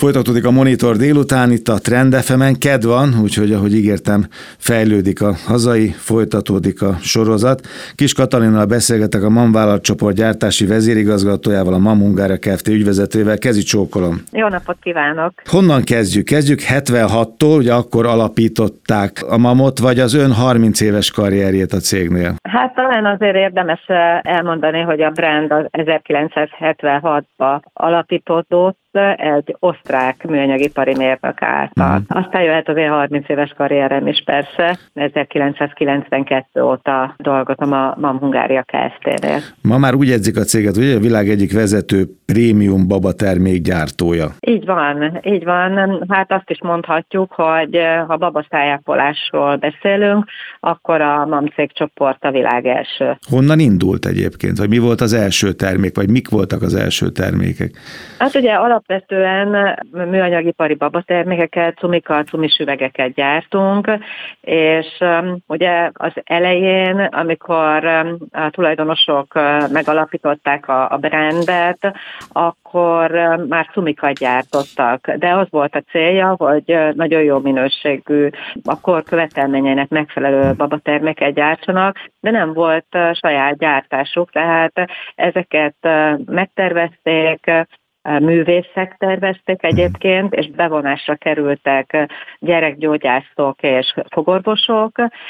Folytatódik a Monitor délután, itt a Trend FM-en, kedd van, úgyhogy ahogy ígértem, fejlődik a hazai, folytatódik a sorozat. Kis Katalinnal beszélgetek, a MAM vállalatcsoport gyártási vezérigazgatójával, a MAM Hungária Kft. Ügyvezetővel. Kezi csókolom! Jó napot kívánok! Honnan kezdjük? Kezdjük 76-tól, ugye akkor alapították a MAM-ot, vagy az ön 30 éves karrierjét a cégnél? Hát talán azért érdemes elmondani, hogy a brand az 1976-ban alapítódott, egy osztrák műanyagipari mérnök által. Aztán jöhet az én 30 éves karrierem is persze, 1992 óta dolgozom a MAM Hungária Kft-nél. Ma már úgy edzik a céget, ugye a világ egyik vezető prémium babatermékgyártója. Így van. Hát azt is mondhatjuk, hogy ha babaszájápolásról beszélünk, akkor a MAM cégcsoport a világ első. Honnan indult egyébként? Vagy mi volt az első termék, vagy mik voltak az első termékek? Hát ugye alapvetően műanyagipari babatermékeket, cumikat, cumisüvegeket gyártunk, és ugye az elején, amikor a tulajdonosok megalapították a brandet, akkor már cumikat gyártottak, de az volt a célja, hogy nagyon jó minőségű, a kor követelményeinek megfelelő babaterméket gyártsanak, de nem volt saját gyártásuk, tehát ezeket megtervezték, művészek tervezték egyébként, és bevonásra kerültek gyerekgyógyászok és fogorvosok.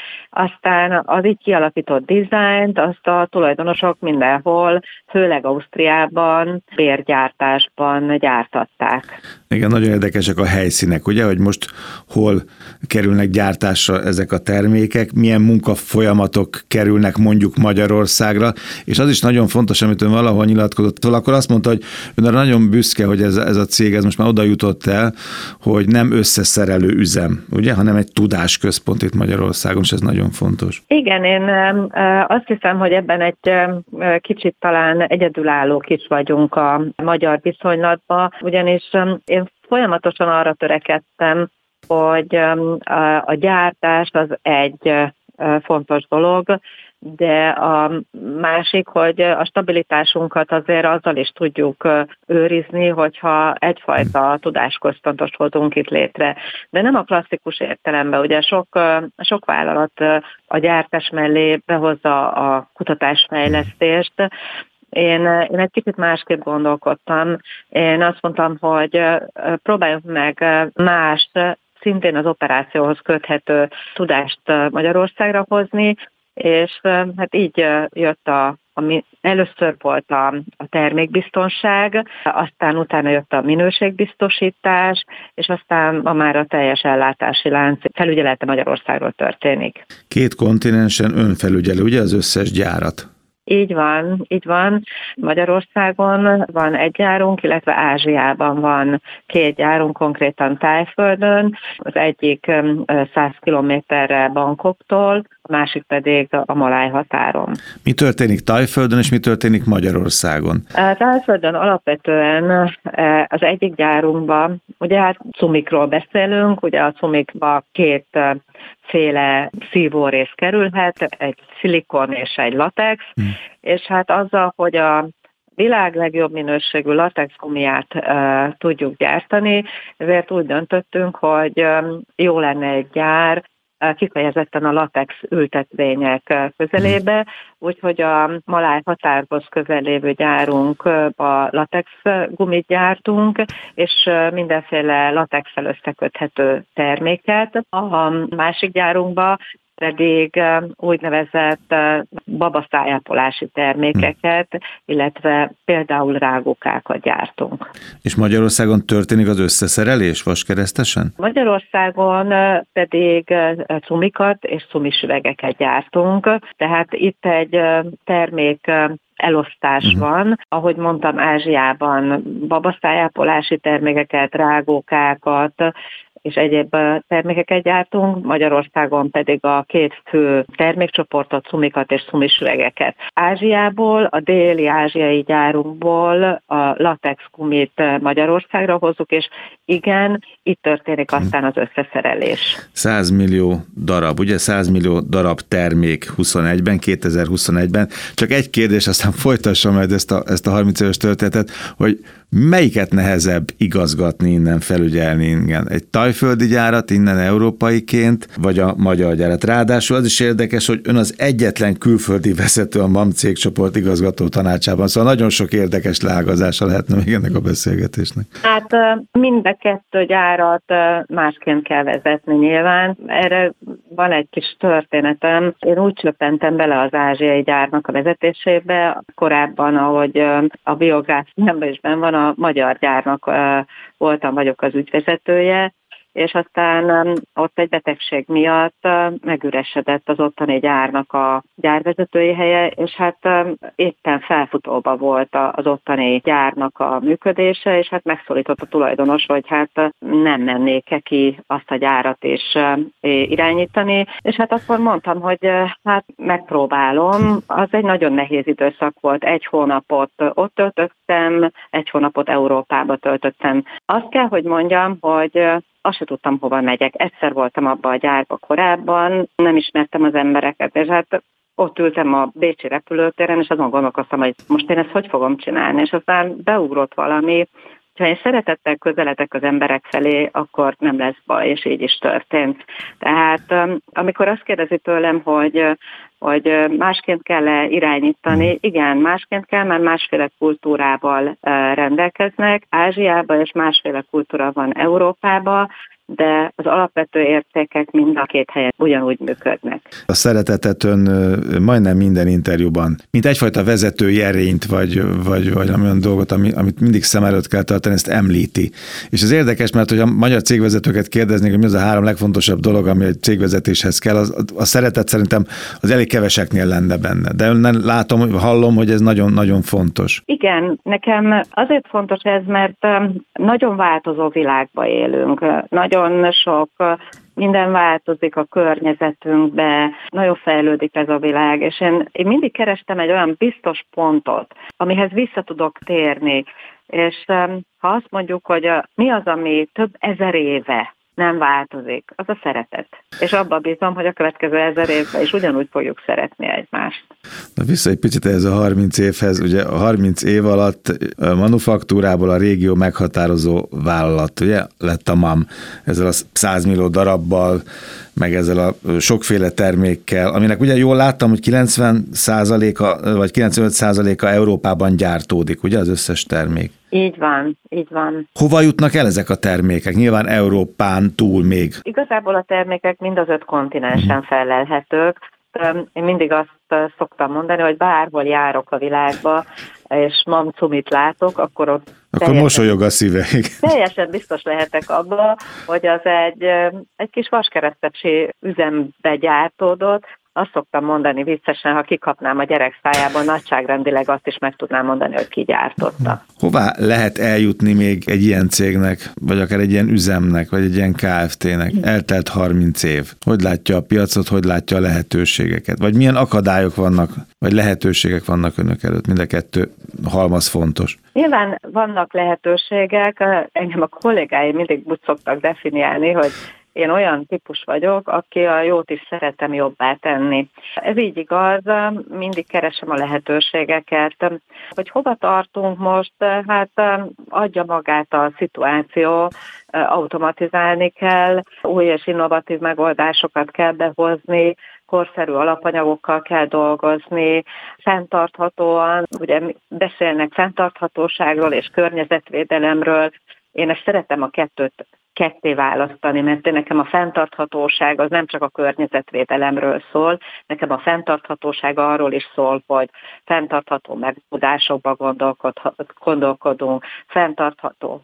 Aztán az így kialakított dizájnt azt a tulajdonosok mindenhol, főleg Ausztriában, bérgyártásban gyártatták. Igen, nagyon érdekesek a helyszínek, ugye, hogy most hol kerülnek gyártásra ezek a termékek, milyen munkafolyamatok kerülnek mondjuk Magyarországra, és az is nagyon fontos, amit ön valahol nyilatkozott, akkor azt mondta, hogy ön arra nagyon büszke, hogy ez a cég ez most már oda jutott el, hogy nem összeszerelő üzem, ugye, hanem egy tudásközpont itt Magyarországon, és ez nagyon fontos. Igen, én azt hiszem, hogy ebben egy kicsit talán egyedülállók is vagyunk a magyar viszonylatban, ugyanis én folyamatosan arra törekedtem, hogy a gyártás az egy fontos dolog, de a másik, hogy a stabilitásunkat azért azzal is tudjuk őrizni, hogyha egyfajta tudásközpontot hozunk itt létre. De nem a klasszikus értelemben, ugye sok vállalat a gyártás mellé behozza a kutatásfejlesztést. Én egy kicsit másképp gondolkodtam. Én azt mondtam, hogy próbáljuk meg más, szintén az operációhoz köthető tudást Magyarországra hozni, és hát így jött ami először volt a termékbiztonság, aztán utána jött a minőségbiztosítás, és aztán ma már a teljes ellátási lánc felügyelete Magyarországról történik. 2 kontinensen önfelügyelő, ugye, az összes gyárat? Így van. Magyarországon van egy gyárunk, illetve Ázsiában van 2 gyárunk, konkrétan Thaiföldön. Az egyik 100 kilométerre Bangkoktól, a másik pedig a Maláj határon. Mi történik Thaiföldön, és mi történik Magyarországon? Thaiföldön alapvetően az egyik gyárunkban, ugye hát cumikról beszélünk, ugye a cumikba 2 féle szívórész kerülhet, egy szilikon és egy latex, és hát azzal, hogy a világ legjobb minőségű latex gumiát tudjuk gyártani, ezért úgy döntöttünk, hogy jó lenne egy gyár, kifejezetten a latex ültetvények közelébe, úgyhogy a Maláj határhoz közel lévő gyárunkba latex gumit gyártunk, és mindenféle latexsel összeköthető terméket. A másik gyárunkba pedig úgynevezett babaszájápolási termékeket, illetve például rágókákat gyártunk. És Magyarországon történik az összeszerelés vaskeresztesen? Magyarországon pedig cumikat és cumisüvegeket gyártunk, tehát itt egy termék elosztás van. Ahogy mondtam, Ázsiában babaszájápolási termékeket, rágókákat, és egyéb termékeket gyártunk, Magyarországon pedig a 2 fő termékcsoportot, cumikat és cumisüvegeket. Ázsiából, a déli ázsiai gyárunkból a latex gumit Magyarországra hozzuk, és igen, itt történik aztán az összeszerelés. 100 millió darab, ugye 100 millió darab termék 2021-ben. Csak egy kérdés, aztán folytassam majd ezt a 30 éves történetet, hogy Melyiket nehezebb igazgatni innen, felügyelni innen? Egy tajföldi gyárat innen európaiként, vagy a magyar gyárat? Ráadásul az is érdekes, hogy ön az egyetlen külföldi vezető a MAM cégcsoport igazgató tanácsában, szóval nagyon sok érdekes leágazása lehetne még ennek a beszélgetésnek. Hát mind a kettő gyárat másként kell vezetni nyilván. Erre van egy kis történetem. Én úgy csöppentem bele az ázsiai gyárnak a vezetésébe, korábban, ahogy a biográfiámban is benn van, a magyar gyárnak vagyok az ügyvezetője, és aztán ott egy betegség miatt megüresedett az ottani gyárnak a gyárvezetői helye, és hát éppen felfutóba volt az ottani gyárnak a működése, és hát megszólított a tulajdonos, hogy hát nem mennék ki azt a gyárat is irányítani, és hát akkor mondtam, hogy hát megpróbálom. Az egy nagyon nehéz időszak volt, 1 hónapot ott töltöttem, 1 hónapot Európába töltöttem. Azt kell, hogy mondjam, hogy azt se tudtam, hova megyek. Egyszer voltam abban a gyárba korábban, nem ismertem az embereket, és hát ott ültem a bécsi repülőtéren, és azon gondolkoztam, hogy most én ezt hogy fogom csinálni, és aztán beugrott valami, ha én szeretettel közeledek az emberek felé, akkor nem lesz baj, és így is történt. Tehát amikor azt kérdezi tőlem, hogy másként kell irányítani, igen, másként kell, mert másféle kultúrával rendelkeznek. Ázsiában és másféle kultúra van Európában, de az alapvető értékek mind a két helyen ugyanúgy működnek. A szeretetet ön majdnem minden interjúban, mint egyfajta vezetői erényt, vagy olyan dolgot, amit mindig szem előtt kell tartani, ezt említi. És ez érdekes, mert hogy a magyar cégvezetőket kérdeznék, hogy mi az a 3 legfontosabb dolog, ami egy cégvezetéshez kell, a szeretet szerintem az elég keveseknél lenne benne. De önnen hallom, hogy ez nagyon-nagyon fontos. Igen, nekem azért fontos ez, mert nagyon változó világban élünk. Nagyon sok minden változik a környezetünkbe, nagyon fejlődik ez a világ, és én mindig kerestem egy olyan biztos pontot, amihez vissza tudok térni, és ha azt mondjuk, hogy mi az, ami több ezer éve nem változik, az a szeretet. És abban bízom, hogy a következő 1000 évben is ugyanúgy fogjuk szeretni egymást. Na vissza egy picit ehhez a 30 évhez. Ugye a 30 év alatt a manufaktúrából a régió meghatározó vállalat, ugye, lett a MAM ezzel a 100 millió darabbal, meg ezzel a sokféle termékkel, aminek ugye jól láttam, hogy 90%-a vagy 95%-a Európában gyártódik, ugye az összes termék. Így van, így van. Hova jutnak el ezek a termékek? Nyilván Európán túl még. Igazából a termékek mind az 5 kontinensen fellelhetők. Én mindig azt szoktam mondani, hogy bárhol járok a világba, és mamcumit látok, akkor mosolyog a szíve. Teljesen biztos lehetek abban, hogy az egy kis vaskeresztecsi üzembe gyártódott. Azt szoktam mondani viccesen, ha kikapnám a gyerek szájából, nagyságrendileg azt is meg tudnám mondani, hogy ki gyártotta. Hová lehet eljutni még egy ilyen cégnek, vagy akár egy ilyen üzemnek, vagy egy ilyen Kft-nek? Eltelt 30 év. Hogy látja a piacot, hogy látja a lehetőségeket? Vagy milyen akadályok vannak, vagy lehetőségek vannak önök előtt? Mind a kettő halmaz fontos. Nyilván vannak lehetőségek, engem a kollégáim mindig úgy szoktak definiálni, hogy én olyan típus vagyok, aki a jót is szeretem jobbá tenni. Ez így igaz, mindig keresem a lehetőségeket. Hogy hova tartunk most, hát adja magát a szituáció, automatizálni kell, új és innovatív megoldásokat kell behozni, korszerű alapanyagokkal kell dolgozni, fenntarthatóan, ugye beszélnek fenntarthatóságról és környezetvédelemről. Én ezt szeretem a kettőt ketté választani, mert nekem a fenntarthatóság az nem csak a környezetvédelemről szól, nekem a fenntarthatóság arról is szól, hogy fenntartható megoldásokba gondolkodunk, fenntartható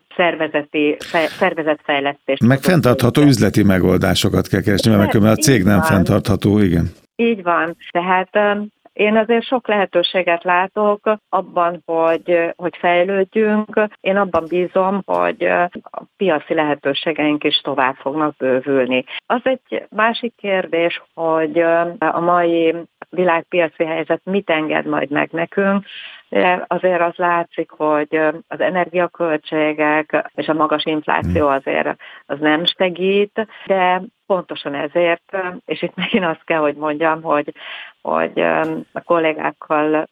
szervezetfejlesztés. Meg fenntartható üzleti megoldásokat kell keresni, mert a cég nem fenntartható, igen. Így van, tehát én azért sok lehetőséget látok abban, hogy fejlődjünk. Én abban bízom, hogy a piaci lehetőségeink is tovább fognak bővülni. Az egy másik kérdés, hogy a mai világpiaci helyzet mit enged majd meg nekünk. Azért az látszik, hogy az energiaköltségek és a magas infláció azért az nem segít, de pontosan ezért, és itt megint azt kell, hogy mondjam, hogy a kollégákkal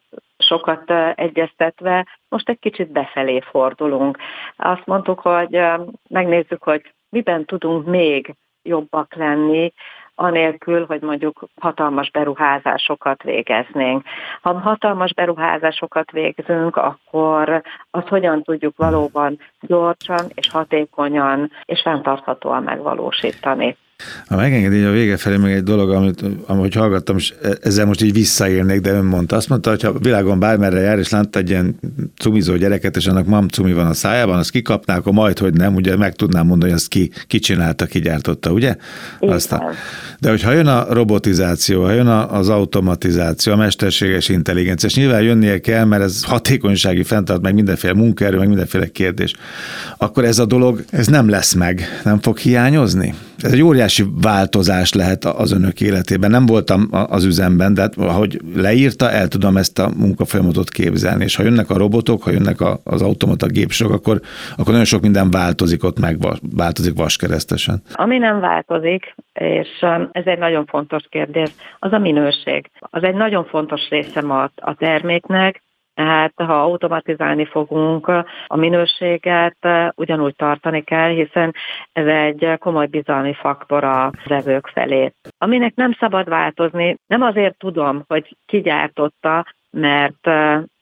sokat egyeztetve most egy kicsit befelé fordulunk. Azt mondtuk, hogy megnézzük, hogy miben tudunk még jobbak lenni, anélkül, hogy mondjuk hatalmas beruházásokat végeznénk. Ha hatalmas beruházásokat végzünk, akkor azt hogyan tudjuk valóban gyorsan és hatékonyan és fenntarthatóan megvalósítani. Ha megengedi, a vége felé még egy dolog, amit hallgattam, és ezzel most így visszaélnék, de ön mondta. Azt mondta, hogy ha a világon bármerre jár, és lát egy ilyen cumizó gyereket, és annak mamcumi van a szájában, azt kikapná, akkor majd, hogy nem, ugye meg tudnám mondani, hogy azt ki csinálta, ki gyártotta, ugye? Aztán. De hogyha jön a robotizáció, ha jön az automatizáció, a mesterséges intelligencia, és nyilván jönnie kell, mert ez hatékonysági fenntart, meg mindenféle munkaerő, meg mindenféle kérdés, akkor ez a dolog, ez nem lesz meg, nem fog hiányozni? Ez egy óriási változás lehet az önök életében. Nem voltam az üzemben, de ahogy leírta, el tudom ezt a munkafolyamatot képzelni. És ha jönnek a robotok, ha jönnek az automata gépsorok, akkor nagyon sok minden változik ott, változik vaskeresztesen. Ami nem változik, és ez egy nagyon fontos kérdés, az a minőség. Az egy nagyon fontos része a terméknek. Hát, ha automatizálni fogunk, a minőséget ugyanúgy tartani kell, hiszen ez egy komoly bizalmi faktor a vevők felé. Aminek nem szabad változni, nem azért tudom, hogy ki gyártotta, mert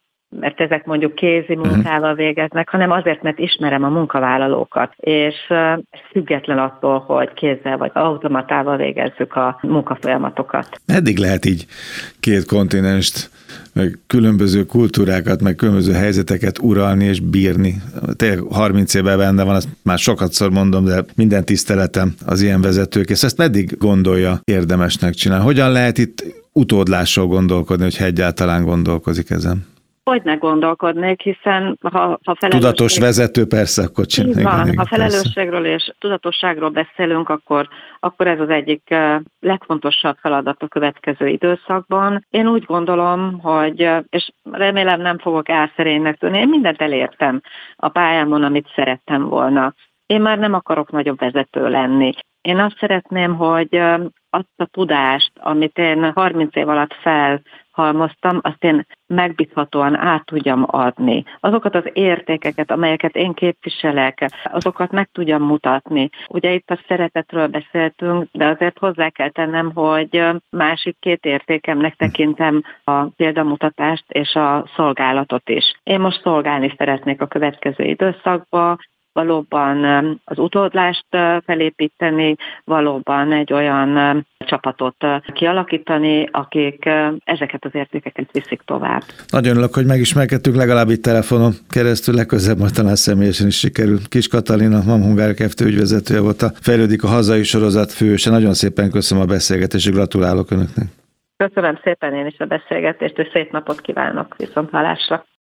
ezek mondjuk kézi munkával végeznek, hanem azért, mert ismerem a munkavállalókat, és független attól, hogy kézzel vagy automatával végezzük a munkafolyamatokat. Eddig lehet így két kontinenst, meg különböző kultúrákat, meg különböző helyzeteket uralni és bírni. Tényleg 30 évben benne van, azt már sokatszor mondom, de minden tiszteletem az ilyen vezetők, és ezt meddig gondolja érdemesnek csinálni? Hogyan lehet itt utódlásról gondolkodni, hogyha egyáltalán gondolkozik ezen? Hogy ne gondolkodnék, hiszen ha tudatos vezető, persze, akkor csinálni. Ha felelősségről és tudatosságról beszélünk, akkor ez az egyik legfontosabb feladat a következő időszakban. Én úgy gondolom, hogy, és remélem nem fogok álszerénynek tűnni, én mindent elértem a pályámon, amit szerettem volna. Én már nem akarok nagyobb vezető lenni. Én azt szeretném, hogy azt a tudást, amit én 30 év alatt felhalmoztam, azt én megbízhatóan át tudjam adni. Azokat az értékeket, amelyeket én képviselek, azokat meg tudjam mutatni. Ugye itt a szeretetről beszéltünk, de azért hozzá kell tennem, hogy másik két értékemnek tekintem a példamutatást és a szolgálatot is. Én most szolgálni szeretnék a következő időszakban, valóban az utódlást felépíteni, valóban egy olyan csapatot kialakítani, akik ezeket az értékeket viszik tovább. Nagyon örülök, hogy megismerkedtünk, legalább itt telefonon keresztül, legközelebb majd talán személyesen is sikerül. Kis Katalin, a MAM Hungária Kft. Ügyvezetője volt, a Fejlődik a hazai sorozat főhőse. Nagyon szépen köszönöm a beszélgetést, és gratulálok önöknek. Köszönöm szépen én is a beszélgetést, és szép napot kívánok, viszonthallásra.